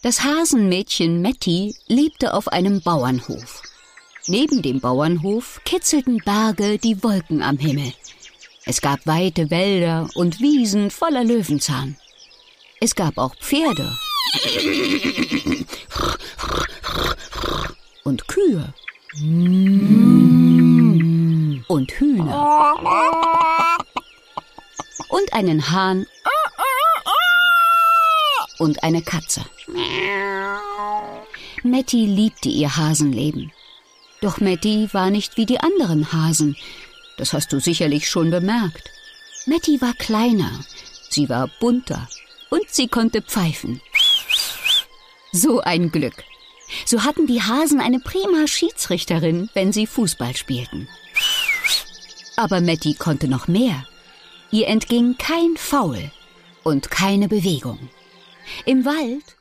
Das Hasenmädchen Matti lebte auf einem Bauernhof. Neben dem Bauernhof kitzelten Berge die Wolken am Himmel. Es gab weite Wälder und Wiesen voller Löwenzahn. Es gab auch Pferde und Kühe und Hühner und einen Hahn und eine Katze. Matti liebte ihr Hasenleben. Doch Matti war nicht wie die anderen Hasen. Das hast du sicherlich schon bemerkt. Matti war kleiner, sie war bunter und sie konnte pfeifen. So ein Glück. So hatten die Hasen eine prima Schiedsrichterin, wenn sie Fußball spielten. Aber Matti konnte noch mehr. Ihr entging kein Foul und keine Bewegung. Im Wald